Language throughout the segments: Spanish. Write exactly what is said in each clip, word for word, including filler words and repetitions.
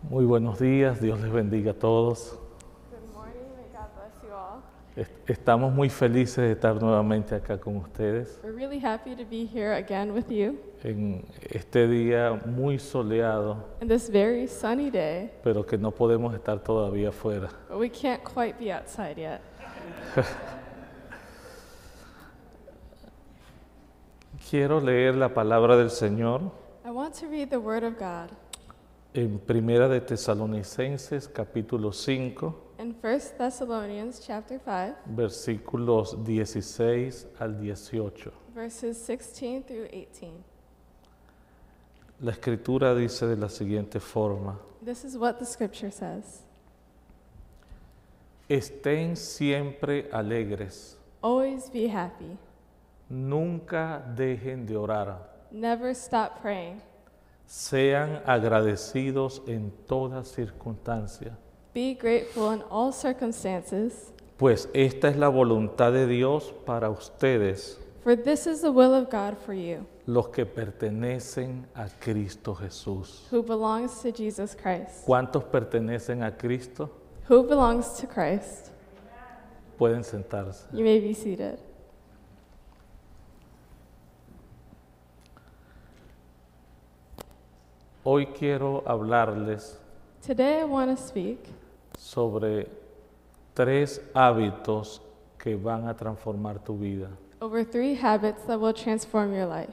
Muy buenos días, Dios les bendiga a todos. Good morning, may God bless you all. Est- Estamos muy felices de estar nuevamente acá con ustedes We're really happy to be here again with you en este día muy soleado, on this very sunny day, pero que no podemos estar todavía afuera. but we can't quite be outside yet. Quiero leer la palabra del Señor I want to read the Word of God en Primera de Tesalonicenses capítulo cinco, in First Thessalonians chapter five, versículos dieciséis al dieciocho. verses sixteen through eighteen. La escritura dice de la siguiente forma: This is what the scripture says. Estén siempre alegres, Always be happy. nunca dejen de orar, Never stop praying. sean agradecidos en toda circunstancia, Be grateful in all circumstances, pues esta es la voluntad de Dios para ustedes, for this is the will of God for you, los que pertenecen a Cristo Jesús. who belongs to Jesus Christ. ¿Cuántos pertenecen a Cristo? Who belongs to Christ? Pueden sentarse. You may be seated. Hoy quiero hablarles Today I want to speak sobre tres hábitos que van a transformar tu vida. over three habits that will transform your life.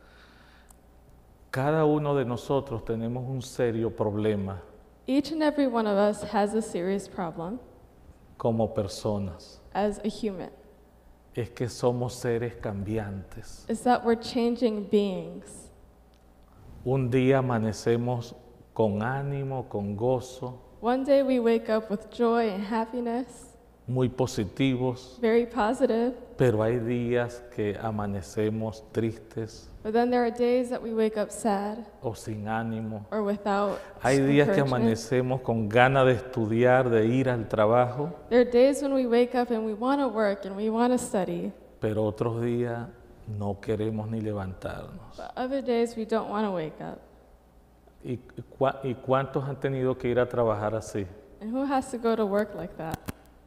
Cada uno de nosotros tenemos un serio problema Each and every one of us has a serious problem como personas. as a human. Es que somos seres cambiantes. Is that we're changing beings. Un día amanecemos con ánimo, con gozo, One day we wake up with joy and happiness, muy positivos, very positive, pero hay días que amanecemos tristes but then there are days that we wake up sad o sin ánimo. or without Hay días que encouragement. amanecemos con ganas de estudiar, de ir al trabajo, There are days when we wake up and we want to work and we want to study, pero otros días no queremos ni levantarnos. but other days we don't want to wake up. ¿Y, cua- y cuántos han tenido que ir a trabajar así? And who has to go to work like that?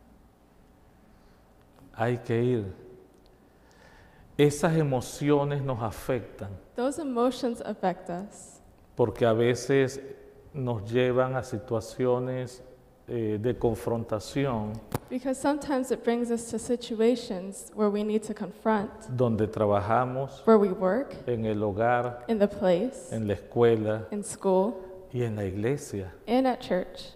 Hay que ir. Esas emociones nos afectan Those emotions affect us porque a veces nos llevan a situaciones eh, de confrontación because sometimes it brings us to situations where we need to confront, donde trabajamos where we work, en el hogar, in the place, en la escuela in school, y en la iglesia. and at church.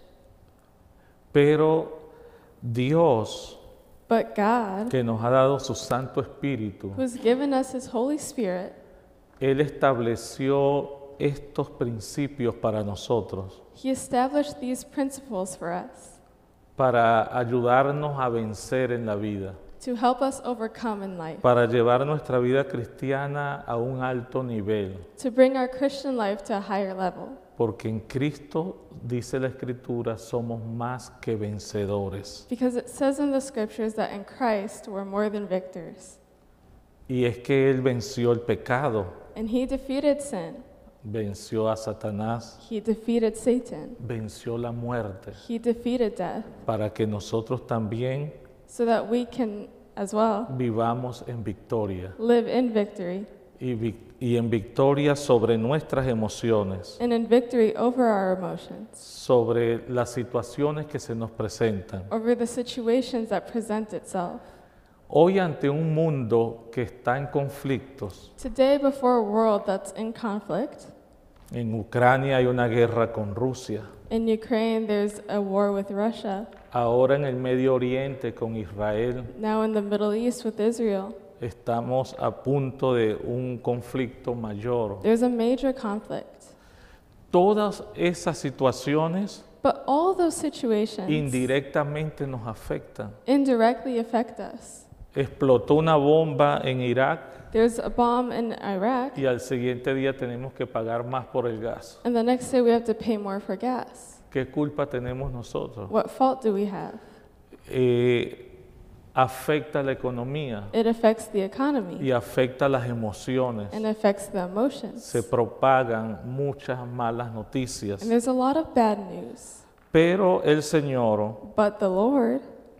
Pero Dios, But God, que nos ha dado su Santo Espíritu, who's given us His Holy Spirit, Él estableció estos principios para nosotros, He established these principles for us para ayudarnos a vencer en la vida, to help us overcome in life, para llevar nuestra vida cristiana a un alto nivel, to bring our Christian life to a higher level. porque en Cristo, dice la Escritura, somos más que vencedores. Because it says in the scriptures that in Christ we're more than victors. Y es que Él venció el pecado, And He defeated sin, venció a Satanás, He defeated Satan, venció la muerte, He defeated death, para que nosotros también so that we can as well vivamos en victoria live in victory y, vic- y en victoria sobre nuestras emociones, and in victory over our emotions, sobre las situaciones que se nos presentan. over the situations that present itself. Hoy, ante un mundo que está en conflictos, Today, before a world that's in conflict, en Ucrania hay una guerra con Rusia, in Ukraine there's a war with Russia, ahora en el Medio Oriente con Israel, now in the Middle East with Israel, estamos a punto de un conflicto mayor. there's a major conflict. Todas esas situaciones But all those situations indirectamente nos afectan. indirectly affect us. Explotó una bomba en Irak There's a bomb in Iraq, y al siguiente día tenemos que pagar más por el gas. and the next day we have to pay more for gas. ¿Qué culpa tenemos nosotros? What fault do we have? Eh, afecta la economía It affects the economy y afecta las emociones. and affects the emotions. Se propagan muchas malas noticias. And there's a lot of bad news. Pero el Señor But the Lord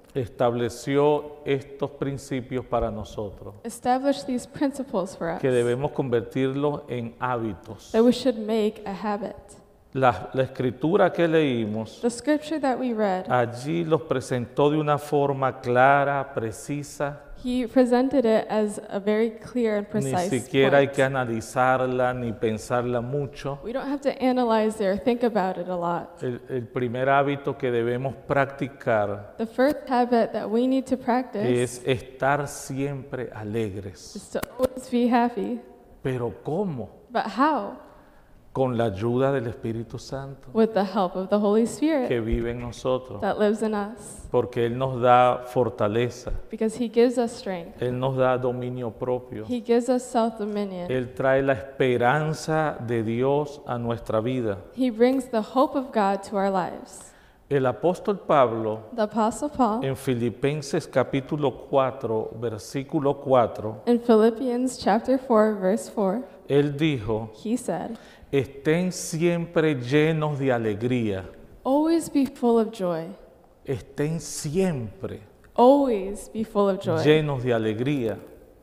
estableció estos principios para nosotros, established these principles for us que debemos convertirlos en hábitos. that we should make a habit. La, la escritura que leímos The scripture that we read, allí los presentó de una forma clara, precisa. he presented it as a very clear and Ni precise siquiera hay point. que analizarla ni pensarla mucho. We don't have to analyze it or think about it a lot. El, el primer hábito que debemos practicar The first habit that we need to practice es estar siempre alegres. is to always be happy. ¿Pero cómo? But how? Con la ayuda del Espíritu Santo With the help of the Holy Spirit que vive en nosotros, that lives in us. porque Él nos da fortaleza, Because he gives us strength. Él nos da dominio propio, He gives us self-dominion. Él trae la esperanza de Dios a nuestra vida. He brings the hope of God to our lives. El apóstol Pablo The Apostle Paul en Filipenses capítulo cuatro, versículo cuatro, in Philippians chapter four, verse four, él dijo, he said, estén siempre llenos de alegría, always be full of joy. estén siempre Always be full of joy. llenos de alegría.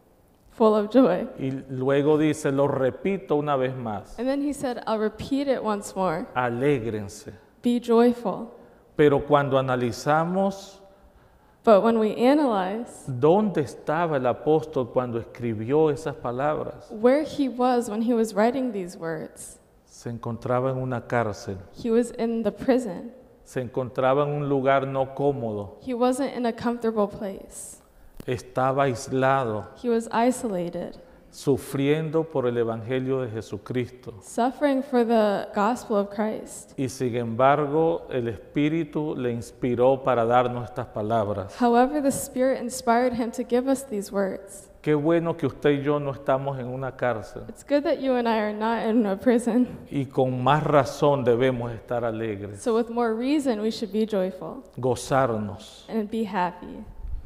Full of joy. Y luego dice, lo repito una vez más, And then he said, I'll repeat it once more. alégrense. Be joyful. Pero cuando analizamos But when we analyze dónde estaba el apóstol cuando escribió esas palabras, where he was when he was writing these words, se encontraba en una cárcel, he was in the prison. se encontraba en un lugar no cómodo, He wasn't in a comfortable place. estaba aislado, He was isolated, sufriendo por el Evangelio de Jesucristo. suffering for the gospel of Christ. Y sin embargo, el Espíritu le inspiró para darnos estas palabras. However, the Spirit inspired him to give us these words. Qué bueno que usted y yo no estamos en una cárcel. It's good that you and I are not in a prison. Y con más razón debemos estar alegres, So with more reason, we should be joyful gozarnos. and be happy.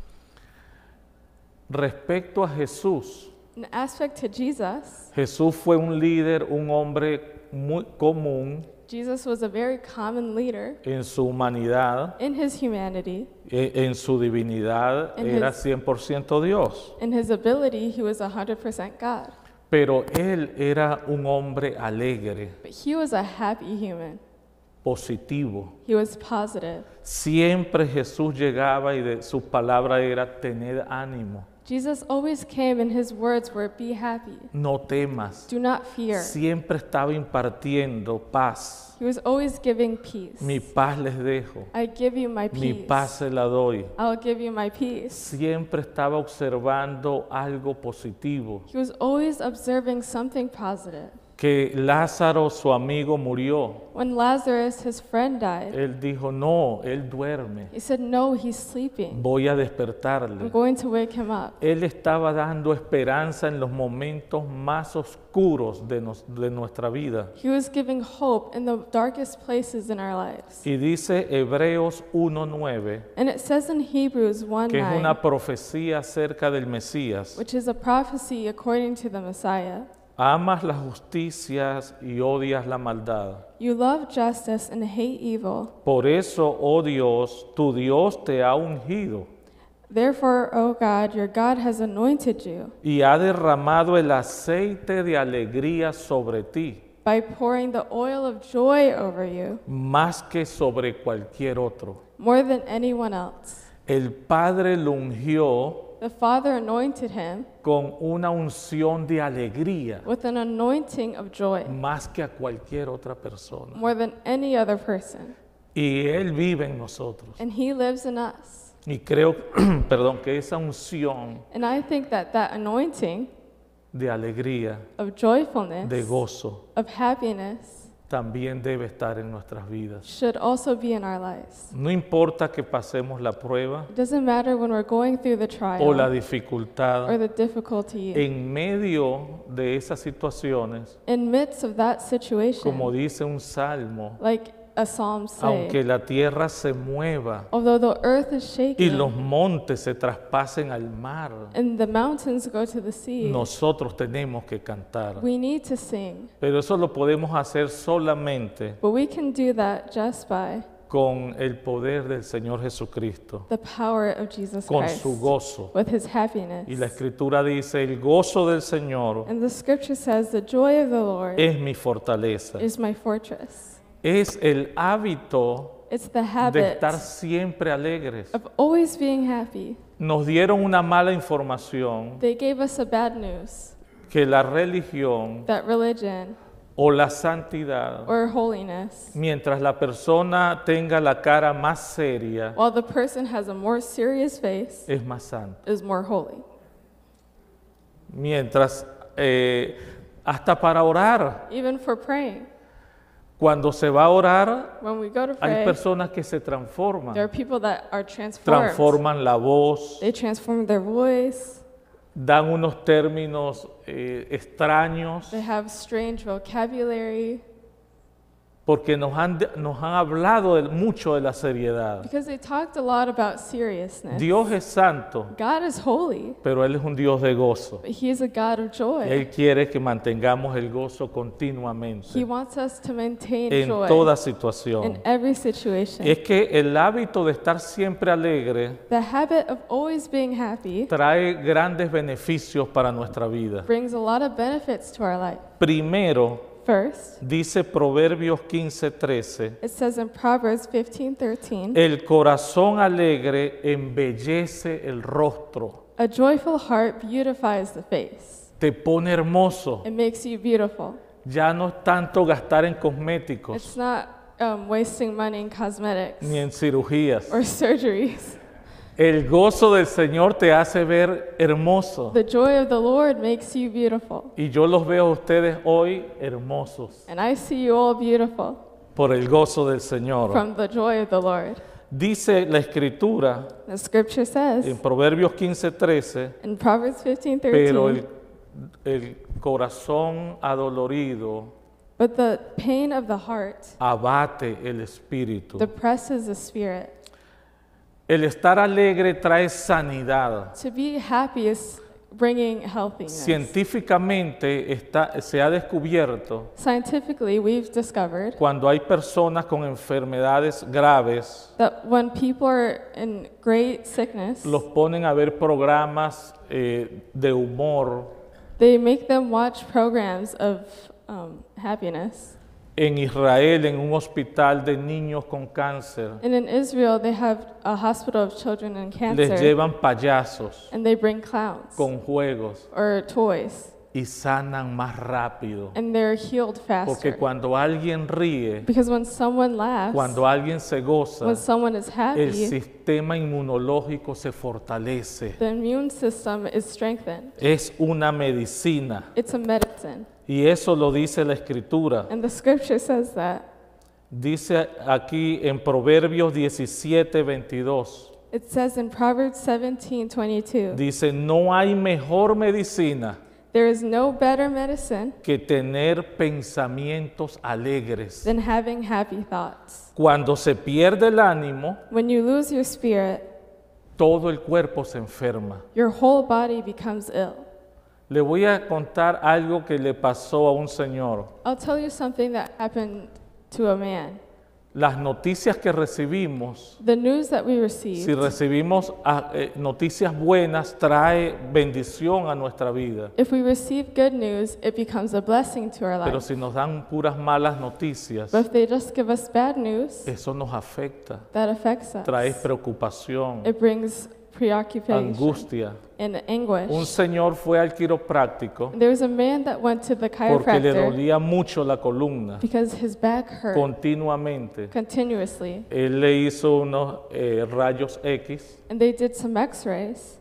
Respecto a Jesús, An aspect to Jesus, Jesús fue un líder, un hombre muy común Jesus was a very common leader. en su humanidad, In his humanity, e- en su divinidad, En era his- cien por ciento Dios. in his ability, he was one hundred percent God. Pero él era un hombre alegre, But he was a happy human. positivo. He was positive. Siempre Jesús llegaba y de su palabra era tener ánimo, Jesus always came and his words were, be happy. no temas. Do not fear. Siempre estaba impartiendo paz. He was always giving peace. Mi paz les dejo, I give you my mi peace. paz se la doy. I'll give you my peace. Siempre estaba observando algo positivo, He was always observing something positive. que Lázaro, su amigo, murió. When Lazarus, his friend, died, Él dijo, no, él duerme, he said, no, he's sleeping. voy a I'm despertarle. going to wake him up. Él estaba dando esperanza en los momentos más oscuros de, nos- de nuestra vida. He was giving hope in the darkest places in our lives. Y dice Hebreos uno nueve, And it says in Hebrews one que es nine, una profecía acerca del Mesías. which is a prophecy according to the Messiah. Amas las justicias y odias la maldad. You love justice and hate evil. Por eso, oh Dios, tu Dios te ha ungido Therefore, O God, your God has anointed you y ha derramado el aceite de alegría sobre ti, by pouring the oil of joy over you más que sobre cualquier otro. more than anyone else. El Padre lo ungió The Father anointed him con una unción de alegría, with an anointing of joy más que a cualquier otra persona. more than any other person. Y Él vive en nosotros. And he lives in us. Y creo, perdón, que esa unción And I think that that anointing de alegría, of joyfulness, de gozo, of happiness, también debe estar en nuestras vidas. should also be in our lives. No importa que pasemos la prueba It doesn't matter when we're going through the trial o la or dificultad, the difficulty. en medio de esas situaciones, In midst of that situation, como dice un salmo, like a psalm say, aunque la tierra se mueva although the earth is y shaking los montes se traspasen al mar, and the mountains go to the sea, nosotros tenemos que cantar. we need to sing. Pero eso lo podemos hacer solamente But we can do that just by con el poder del Señor Jesucristo, the power of Jesus con Christ, su gozo. with his happiness. Y la Escritura dice, el gozo del Señor And the scripture says, the joy of the Lord es mi fortaleza. is my fortress. Es el hábito It's the de habit estar siempre alegres. of always being happy. Nos dieron una mala información They gave us a bad news que la religión that religion o la santidad, or holiness, mientras la persona tenga la cara más seria, while the person has a more serious face, es más santa. is more holy. Mientras, eh, hasta para orar, Even for praying, cuando se va a orar, when we go to hay pray, personas que se there are transforman, people that are transformed. transforman la voz, They transform their voice. dan unos términos eh, extraños, They have strange vocabulary porque nos han, nos han hablado de- mucho de la seriedad. because they talked a lot about seriousness. Dios es santo, God is holy, pero Él es un Dios de gozo. but He is a God of joy. Él quiere que mantengamos el gozo He continuamente, wants us to maintain en joy toda in situación. every situation. Es que el hábito de estar siempre alegre The habit of always being happy trae grandes beneficios para nuestra vida. brings a lot of benefits to our life. Primero, First, dice Proverbios quince trece, it says in Proverbs fifteen thirteen, el corazón alegre embellece el rostro, a joyful heart beautifies the face. te pone hermoso. It makes you beautiful. Ya no es tanto gastar en It's cosméticos not um, wasting money in cosmetics ni en cirugías. or surgeries. El gozo del Señor te hace ver hermoso. The joy of the Lord makes you beautiful. Y yo los veo a ustedes hoy hermosos And I see you all beautiful por el gozo del Señor. from the joy of the Lord. Dice la Escritura The scripture en says Proverbios quince trece, in Proverbs fifteen pero thirteen, el, el corazón adolorido but the pain of the heart abate el espíritu. depresses the spirit. El estar alegre trae sanidad. To be happy is bringing healthiness. Científicamente está, se ha descubierto Scientifically, we've discovered cuando hay personas con enfermedades graves, that when people are in great sickness, los ponen a ver programas eh, de humor. they make them watch programs of um, happiness. En Israel, en un hospital de niños con cáncer, And in Israel, they have a hospital of children in les cancer, llevan payasos and they bring clowns con juegos or toys, y sanan más rápido. and they're healed Porque faster. cuando alguien ríe, Because when someone laughs, cuando alguien se goza, when someone is el happy, sistema inmunológico se fortalece. the immune system is strengthened. Es una medicina. It's a medicine. Y eso lo dice la Escritura. And the scripture says that. Dice aquí en Proverbios diecisiete veintidós. It says in Proverbs seventeen twenty-two, Dice, no hay mejor medicina there is no better medicine que tener pensamientos alegres. than having happy thoughts. Cuando se pierde el ánimo, When you lose your spirit, todo el cuerpo se enferma. your whole body becomes ill. Le voy a contar algo que le pasó a un señor. I'll tell you something that happened to a man. Las noticias que recibimos, The news that we si received, recibimos ah, eh, noticias buenas, trae bendición a nuestra vida. if we receive good news, it becomes a blessing to our Pero life. si nos dan puras malas noticias, But if they just give us bad news, eso nos afecta, that affects trae us. preocupación, It brings preoccupation angustia. and Un anguish. señor fue al quiropráctico There was a man that went to the porque le chiropractor dolía mucho la columna because his back hurt continuamente. continuously. Él le hizo unos eh, rayos X And they did some x-rays.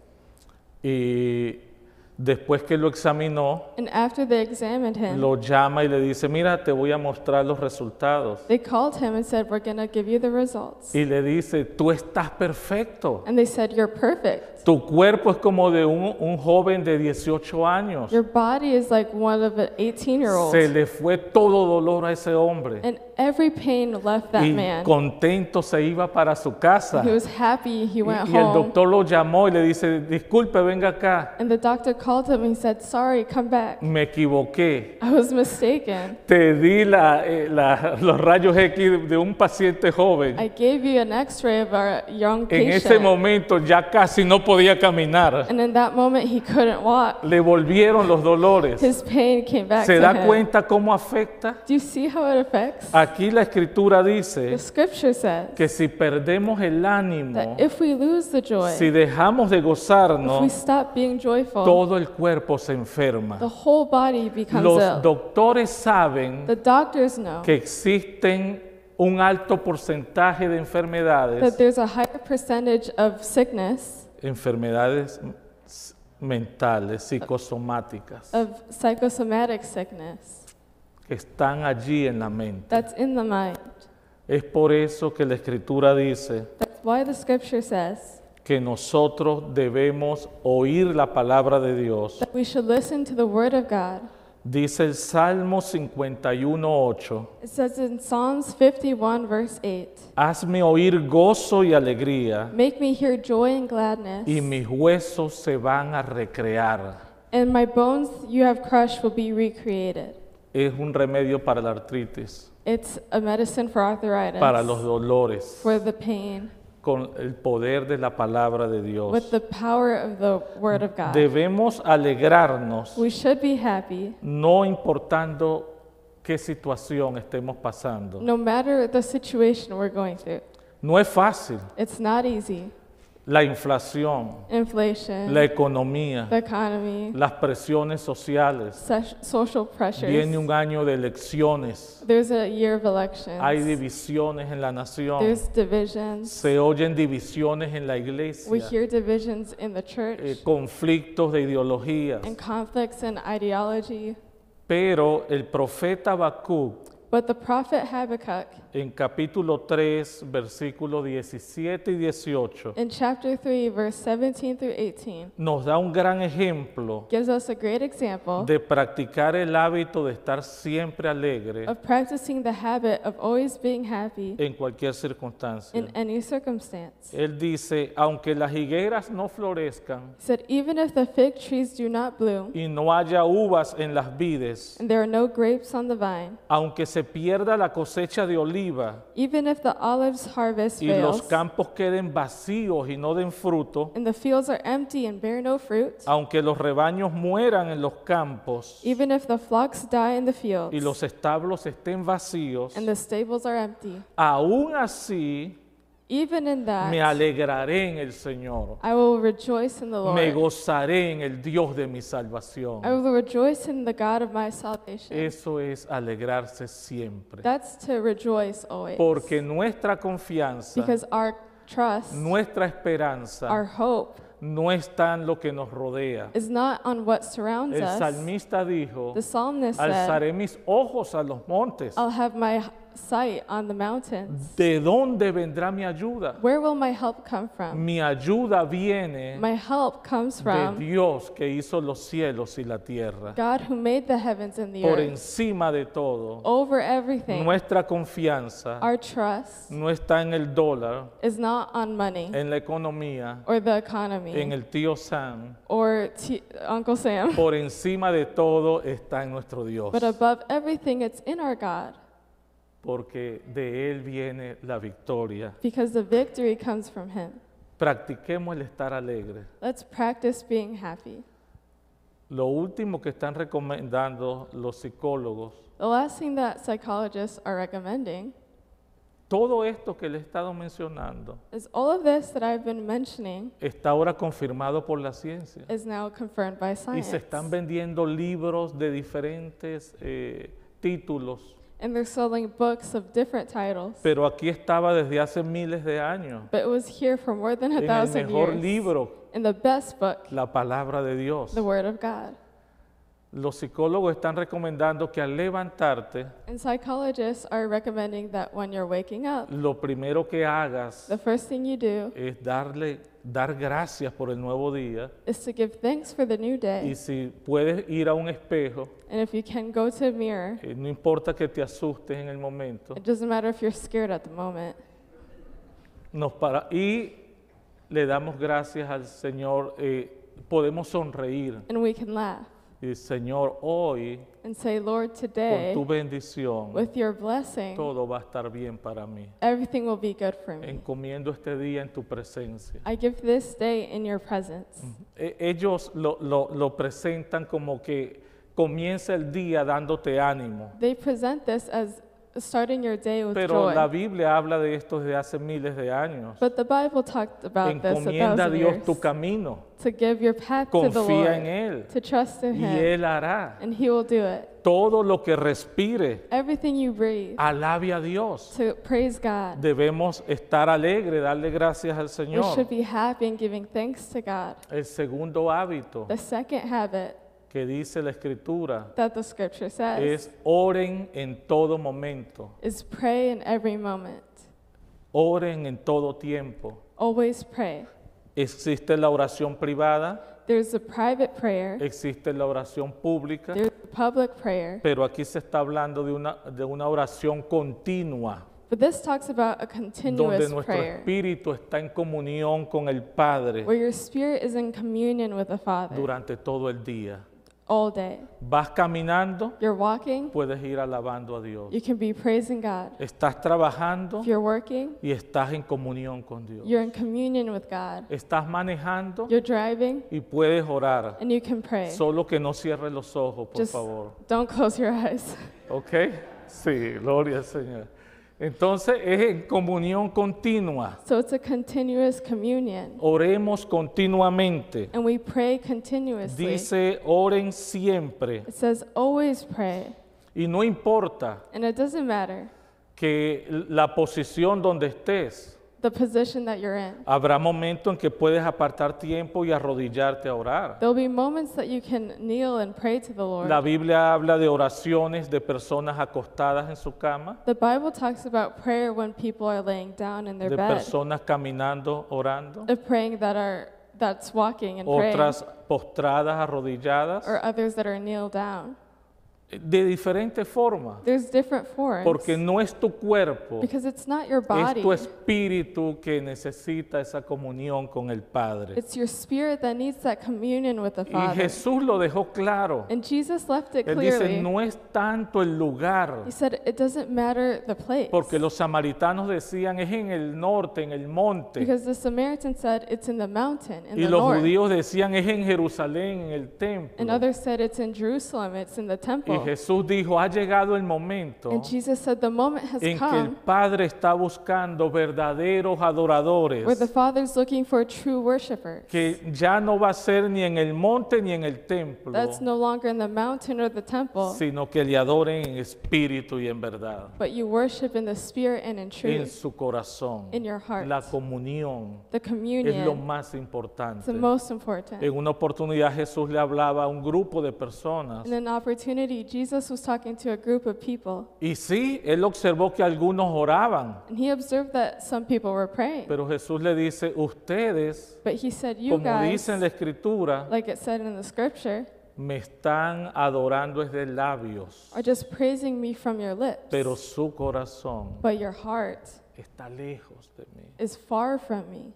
y después que lo examinó, And after they examined him, lo llama y le dice, mira, te voy a mostrar los resultados. they called him and said, we're going to give you the results. Y le dice, tú estás perfecto. And they said, you're perfect. Tu cuerpo es como de un, un joven de dieciocho años. Your body is like one of an eighteen-year-old. Se le fue todo dolor a ese hombre. And every pain left that y man. contento se iba para su casa. He was happy, he Y, went y el home. doctor lo llamó y le dice, disculpe, venga acá, And the doctor called him and he said, sorry, come back. me equivoqué. I was mistaken. Te di la, eh, la- los rayos X de un paciente joven. I gave you an x-ray of our young En ese patient. momento ya casi no podía caminar. And in that moment, he couldn't walk. Le volvieron los dolores. His pain came back ¿Se to da him. cuenta cómo afecta? Do you see how it affects? Aquí la escritura The dice scripture says que si perdemos el ánimo, that if we lose the joy, si dejamos de if we gozarnos, stop being joyful, todo el cuerpo se enferma. the whole body becomes Los ill. doctores saben The doctors know que existen un alto porcentaje de that enfermedades, there's a higher percentage of sickness, enfermedades mentales, psicosomáticas, of psychosomatic sickness, que están allí en la mente. that's in the mind. Es por eso que la escritura dice That's why the scripture says que nosotros debemos oír la palabra de Dios. that we should listen to the word of God. Dice el Salmo cincuenta y uno, ocho, It says in Psalms fifty-one, verse eight, hazme oír gozo y alegría, make me hear joy and gladness, y mis huesos se van a recrear. and my bones you have crushed will be recreated. Es un remedio para la artritis, It's a medicine for arthritis, para los dolores, for the pain, con el poder de la palabra de Dios. with the power of the word of God. Debemos alegrarnos, We should be happy no importando qué situación estemos pasando. no matter the situation we're going through. No es fácil. It's not easy. La inflación, Inflation, la economía, the economy, las presiones sociales. so- social pressures. Viene un año de elecciones. There's a year of elections. Hay divisiones en la nación. There's divisions. Se oyen divisiones en la We iglesia. hear divisions in the church eh, conflictos de ideologías. and conflicts in ideology. Pero el profeta Habacuc, But the prophet Habakkuk en capítulo tres, versículos diecisiete y dieciocho, in chapter three, verse seventeen through eighteen, nos da un gran ejemplo gives us a great example de practicar el hábito de estar siempre alegre of practicing the habit of always being happy en cualquier circunstancia. in any circumstance. Él dice, aunque las higueras no florezcan He said, even if the fig trees do not bloom y no haya uvas en las vides, and there are no grapes on the vine, aunque se pierda la cosecha de oliva even if the olive's harvest y los fails campos queden vacíos y no den fruto, and the fields are empty and bear no fruit, aunque los rebaños mueran en los campos even if the flocks die in the y fields los establos estén vacíos, and the stables are empty, aún así even in that me alegraré en el Señor, I will rejoice in the me Lord. gozaré en el Dios de mi salvación. I will rejoice in the God of my salvation. Eso es alegrarse siempre, That's to rejoice always. porque nuestra confianza, Because our trust, nuestra our esperanza hope no está en lo que nos rodea. is not on what surrounds El us. salmista dijo, The psalmist said, alzaré mis ojos a los montes. I'll have my sight on the mountains. ¿De dónde vendrá mi ayuda? Where will my help come from? Mi ayuda viene My help comes de from Dios que hizo los cielos y la tierra. God who made the heavens and the Por earth. encima de todo, Over everything, nuestra confianza our trust no está en el dólar, is not on money en la economía, or the economy en el tío Sam. or T- Uncle Sam. Por encima de todo está en nuestro Dios, But above everything, it's in our God. porque de Él viene la victoria. Because the victory comes from Him. Practiquemos el estar alegre. Let's practice being happy. Lo último que están recomendando los psicólogos, The last thing that psychologists are recommending todo esto que le he estado mencionando, is all of this that I've been mentioning está ahora confirmado por la ciencia. is now confirmed by Y science. se están vendiendo libros de diferentes eh, títulos, And they're selling books of different titles. pero aquí estaba desde hace miles de años, But it was here for more than a en el thousand mejor years. libro, In the best book, la palabra de Dios. the Word of God. Los psicólogos están recomendando que al levantarte, And psychologists are recommending that when you're waking up, lo primero que hagas the first thing you do es darle, dar gracias por el nuevo día. is to give thanks for the new Y day. si puedes ir a un espejo, And if you can, go to a mirror. eh, no importa que te asustes en el momento, It doesn't matter if you're scared at the moment. nos para, y le damos gracias al Señor, eh, podemos sonreír And we can laugh y Señor, hoy and say, Lord, con today, tu bendición with your blessing, todo va a estar bien para mí. everything will be good for me. Encomiendo este día en tu presencia. I give this day in your presence. E- Ellos lo, lo- lo presentan como que comienza el día dándote ánimo, They present this as starting your day with pero la joy. Biblia habla de esto desde hace miles de años. But the Bible talked about this a Encomienda a thousand Dios years. tu camino, To give your path to the confía en Lord, Él to trust in y Him, Él hará. and He will do it. Todo lo que respire, Everything you breathe, alabe a Dios. to praise God. Debemos estar alegres, darle gracias al We Señor. should be happy and giving thanks to God. El segundo hábito The second habit que dice la Escritura that the scripture says es oren en todo momento, is pray in every moment. oren en todo tiempo. Always pray. Existe la oración privada, There's a private prayer, existe la oración pública, there's a public prayer, pero aquí se está hablando de una, de una oración continua, but this talks about a donde continuous nuestro prayer, espíritu está en comunión con el Padre where your spirit is in communion with the Father durante todo el día. all day. Vas caminando, You're walking, puedes ir alabando a Dios. you can be praising God. Estás trabajando If you're working, y estás en comunión con Dios. you're in communion with God. Estás manejando You're driving, y puedes orar. and you can pray. Solo que no cierres los ojos, por Just favor. don't close your eyes. ¿Ok? Sí, gloria al Señor. Entonces es en comunión continua. So it's a continuous communion, Oremos continuamente. and we pray continuously. Dice, oren siempre. It says always pray, Y no importa and it doesn't matter que la posición donde estés. the position that you're in. Habrá momentos en que puedes apartar tiempo y arrodillarte a orar. There'll be moments that you can kneel and pray to the Lord. La Biblia habla de oraciones de personas acostadas en su cama, The Bible talks about prayer when people are laying down in their de bed, personas caminando, orando, of praying that are that's walking and praying, otras postradas, arrodilladas, or others that are kneel down. de diferentes formas, There's different forms porque no es tu cuerpo, because it's not your es body. tu espíritu que necesita esa comunión con el Padre. It's your spirit that needs that communion with the Y Father. Jesús lo dejó claro. And Jesus left it Él dice, clearly. no es tanto el lugar, He said it doesn't matter the place. porque los samaritanos decían, es en el norte, en el monte. Because the Samaritan said it's in the mountain, in Y the los north. judíos decían, es en Jerusalén, en el And templo. others said it's in Jerusalem, it's in the Y temple. Jesús dijo, ha llegado el momento And Jesus said the moment has en que el come Padre está buscando verdaderos adoradores, where the Father's looking for true worshipers. que ya no va a ser ni en el monte ni en el templo, That's no longer in the mountain or the temple, sino que le adoren en espíritu y en verdad, but you worship in the spirit and in en truth, su corazón. in your heart. La comunión The es lo communion más is importante. the most important. En una oportunidad Jesús le hablaba a un grupo de personas In an opportunity, Jesus was talking to a group of people, y sí, él observó que algunos oraban, and he observed that some people were praying. pero Jesús le dice, ustedes, But he said, you como guys, dice en la Escritura, like it said in the scripture, me están adorando desde labios, are just praising me from your lips, pero su corazón but your heart está lejos de mí. is far from me.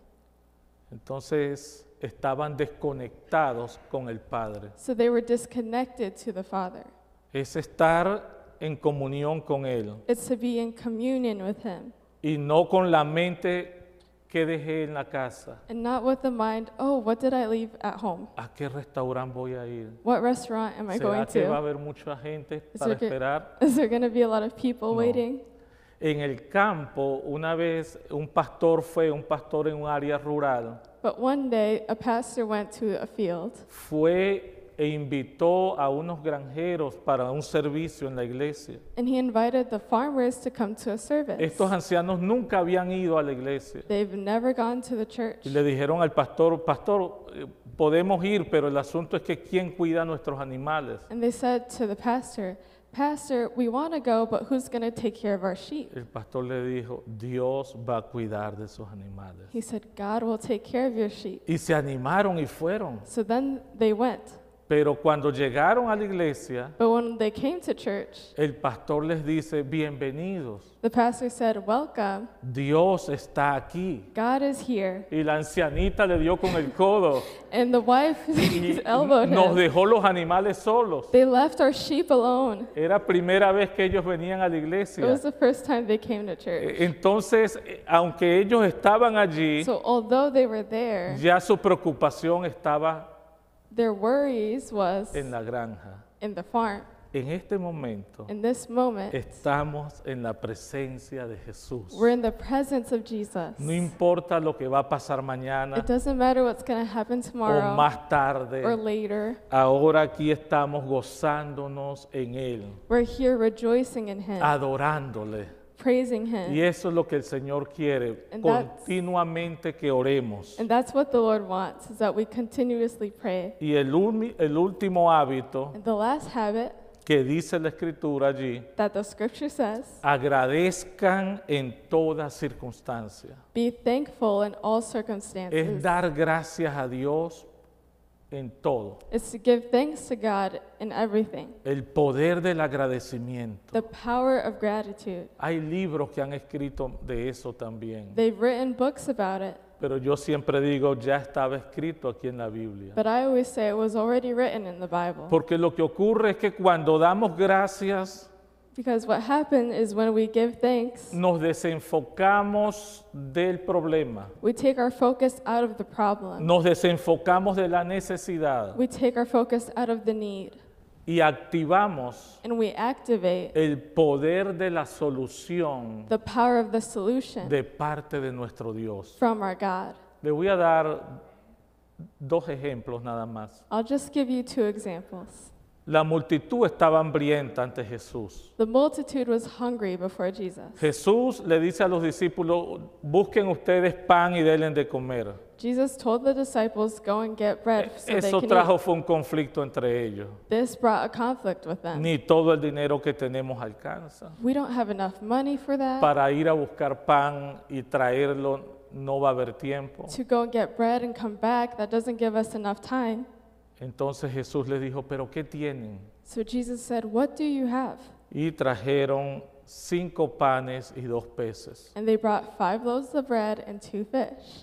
Entonces estaban desconectados con el Padre. So they were disconnected to the Father. Es estar en comunión con Él It's to be in communion with Him, y no con la mente que dejé en la casa. and not with the mind, oh, what did I leave at home? ¿A qué restaurante voy a ir? What restaurant am I going ¿Será que va a to? haber mucha gente Is para there go- esperar? Is there going to be a lot of people No. waiting? En el campo, una vez un pastor fue, un pastor en un área rural, But one day, a pastor went to a field, fue e invitó a unos granjeros para un servicio en la iglesia. And he invited the farmers to come to a service. Estos ancianos nunca habían ido a la iglesia They've never gone to the church. y le dijeron al pastor, pastor, eh, podemos ir, pero el asunto es que ¿quién cuida a nuestros animales? And they said to the pastor, Pastor, we want to go, but who's going to take care of our sheep? El pastor le dijo, Dios va a cuidar de sus animales. He said, God will take care of your sheep. Y se animaron y fueron. So then they went. Pero cuando llegaron a la iglesia, But when they came to church, el pastor les dice, bienvenidos, the pastor said, Welcome, Dios está aquí. God is here. Y la ancianita le dio con el codo And the wife y elbowed nos him. dejó los animales solos. They left our sheep alone. Era primera vez que ellos venían a la It iglesia. was the first time they came to church. Eh, Entonces, eh, aunque ellos estaban allí, So although they were there, ya su preocupación estaba their worries was en la granja. in the farm. En este momento, In this moment, estamos en la presencia de Jesús. we're in the presence of Jesus. No importa lo que va a pasar mañana It doesn't matter what's going to happen o tomorrow más or tarde. later. Ahora aquí estamos gozándonos en Él, We're here rejoicing in Him, adorándole. praising Y Him. eso es lo que el Señor quiere, And that's- continuamente que oremos. And that's what the Lord wants, is that we continuously pray. Y el, uni- el último hábito And the last habit que dice la Escritura allí, that the scripture says, agradezcan en toda circunstancia. be thankful in all Es circumstances. dar gracias a Dios en todo. It's to give thanks to God in everything. El poder del agradecimiento. The power of gratitude. Hay libros que han escrito de eso también. They've written books about it, Pero yo siempre digo, ya estaba escrito aquí en la Biblia. but I always say it was already written in the Bible. Porque lo que ocurre es que cuando damos gracias, Because what happens is when we give thanks, nos desenfocamos del problema. we take our focus out of the problem. Nos desenfocamos de la necesidad We take our focus out of the need. y activamos And we activate el poder de la solución the power of the solution de parte de nuestro Dios. from our God. Le voy a dar dos ejemplos nada más. I'll just give you two examples. La multitud estaba hambrienta ante Jesús. The multitude was hungry before Jesus. Jesús le dice a los discípulos, busquen ustedes pan y denle de comer. Jesus told the disciples, go and get bread so they Eso can trajo eat. fue un conflicto entre ellos. This brought a conflict with them. Ni todo el dinero que tenemos alcanza. We don't have enough money for that. Para ir a buscar pan y traerlo no va a haber tiempo. To go and get bread and come back, that doesn't give us enough time. Entonces Jesús les dijo, ¿pero qué tienen? So Jesus said, what do you have? Y trajeron cinco panes y dos peces. And they brought five loaves of bread and two fish.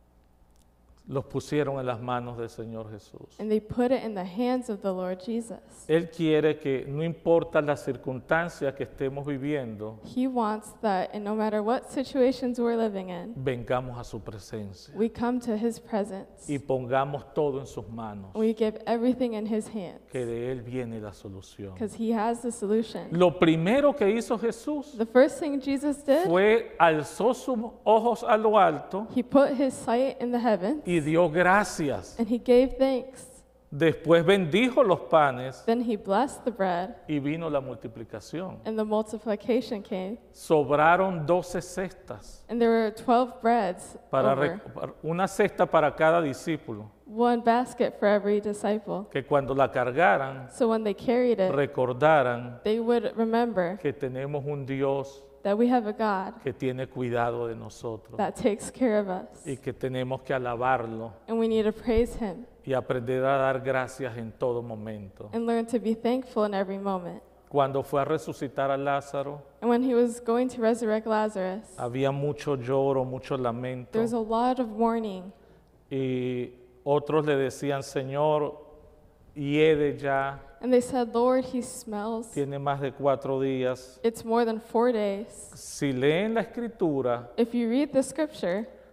Los pusieron en las manos del Señor Jesús. And they put it in the hands of the Lord Jesus. Él quiere que no importa las circunstancias que estemos viviendo, He wants that, and no matter what situations we're living in, vengamos a su presencia we come to His presence. y pongamos todo en sus manos, We give everything in His hands. que de Él viene la solución. Because He has the solution. Lo primero que hizo Jesús The first thing Jesus did, fue alzó sus ojos a lo alto He put His sight in the heavens y dio gracias. and He gave thanks. Después bendijo los panes Then He blessed the bread y vino la multiplicación. and the multiplication came. Sobraron doce cestas, And there were twelve breads para over, re- para- una cesta para cada discípulo, one basket for every disciple. que cuando la cargaran, So when they carried it, recordaran they would remember que tenemos un Dios that we have a God que tiene cuidado de nosotros that takes care of us. y que tenemos que alabarlo And we need to praise Him y aprender a dar gracias en todo momento. and learn to be thankful in every moment. Cuando fue a resucitar a Lázaro, And when He was going to resurrect Lazarus, había mucho lloro, mucho lamento, there was a lot of mourning. y otros le decían, Señor, hiede ya, And they said, Lord, He smells. tiene más de cuatro días. It's more than four days. Si leen la escritura, If you read the scripture,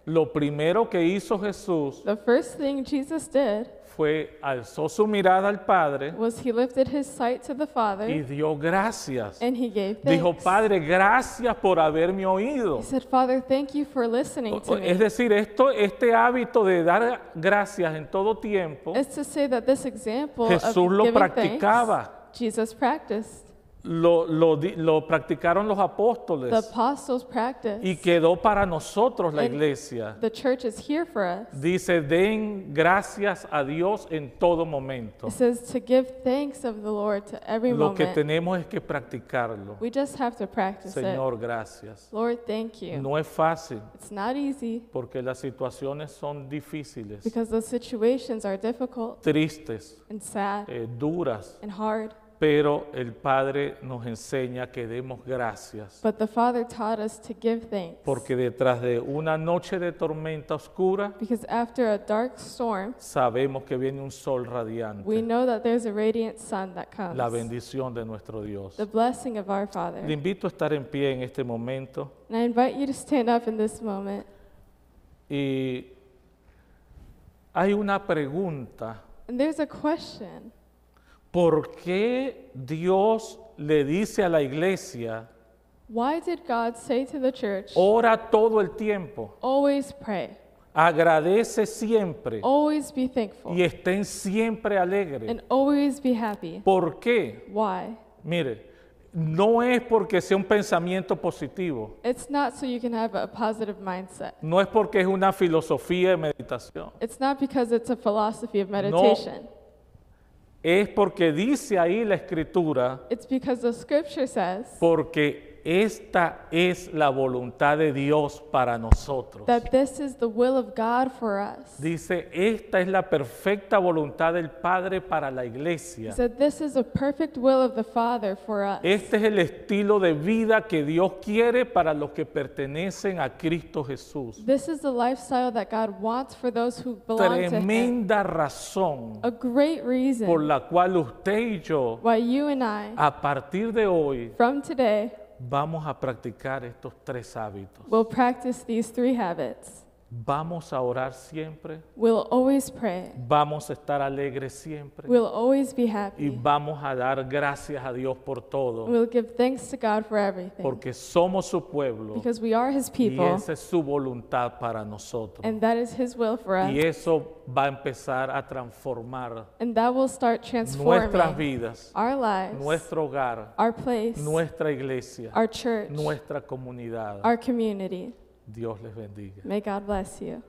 Lo primero que hizo Jesús the first thing Jesus did fue alzó su mirada al Padre was he lifted his sight to the y Father dio gracias. and he gave Dijo, thanks. Padre, gracias por haberme oído. He said, Father, thank you for listening to Es me. decir, esto, este hábito de dar gracias en todo tiempo, It's to say that this example Jesús of lo giving practicaba. thanks, Jesus practiced. Lo, lo, di- lo practicaron los The apóstoles apostles practiced. y quedó para nosotros la And iglesia. The church is here for us. Dice, den gracias a Dios en todo momento. It says to give thanks of the Lord to every Lo que moment. tenemos es que practicarlo. We just have to practice it. Señor, gracias. Lord, thank you. No es fácil It's not easy porque las situaciones son difíciles, because the situations are difficult tristes, and sad eh, duras, and hard. pero el Padre nos enseña que demos gracias But the Father taught us to give thanks porque detrás de una noche de tormenta oscura because after a dark storm, sabemos que viene un sol we radiante, know that there's a radiant sun that comes, la bendición de nuestro Dios. the blessing of our Le Father. invito a estar en pie en este momento And I invite you to stand up in this moment. y hay una pregunta. And there's a question. ¿Por qué Dios le dice a la iglesia, Why did God say to the church, ora todo el tiempo, always pray, agradece siempre always be thankful, y estén siempre alegres? and always be happy? ¿Por qué? Why? Mire, no es porque sea un pensamiento positivo, It's not so you can have a positive mindset. no es porque es una filosofía de meditación, It's not because it's a philosophy of meditation. es porque dice ahí la Escritura, It's because the scripture says porque esta es la voluntad de Dios para nosotros. that this is the will of God for us. Dice, esta es la perfecta voluntad del Padre para la He iglesia. said this is a perfect will of the Father for us. Este es el estilo de vida que Dios quiere para los que pertenecen a Cristo Jesús. This is the lifestyle that God wants for those who belong to Him. Tremenda razón A great por reason la cual usted y yo, why you and I, a partir de hoy, from today, vamos a practicar estos tres hábitos. will practice these three habits. Vamos a orar siempre, We'll always pray. vamos a estar alegres siempre We'll always be y happy. vamos a dar gracias a Dios por todo, We'll give thanks to God for everything porque somos su pueblo because we are His y people esa es su voluntad para nosotros. and that is His will for us. Y eso va a empezar a transformar And that will start nuestras transforming vidas, our lives, nuestro hogar, our place, nuestra iglesia, our church, nuestra comunidad. our community. Dios les bendiga. May God bless you.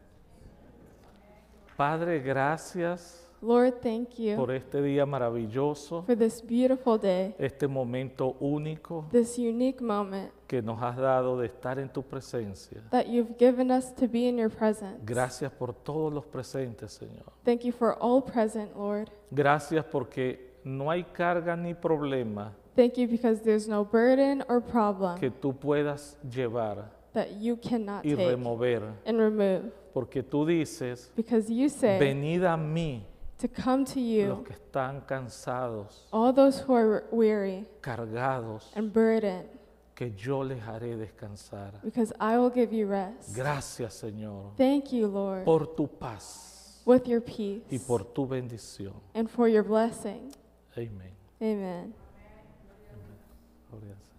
Padre, gracias Lord, thank you por este día maravilloso, for this beautiful day, este momento único this unique moment que nos has dado de estar en tu presencia. that you've given us to be in your presence. Gracias por todos los presentes, Señor. Thank you for all present, Lord. Gracias porque no hay carga ni problema Thank you because there's no burden or problem que tú puedas llevar that you cannot y take remover, and remove. porque tú dices, Because you say venid a mí to come to los you, que están cansados, all those who are weary cargados, and burdened, que yo les haré descansar. because I will give you rest. Gracias, Señor, Thank you, Lord, por tu paz with your peace y por tu bendición. and for your blessing. Amén. Amen. Gloria al Señor.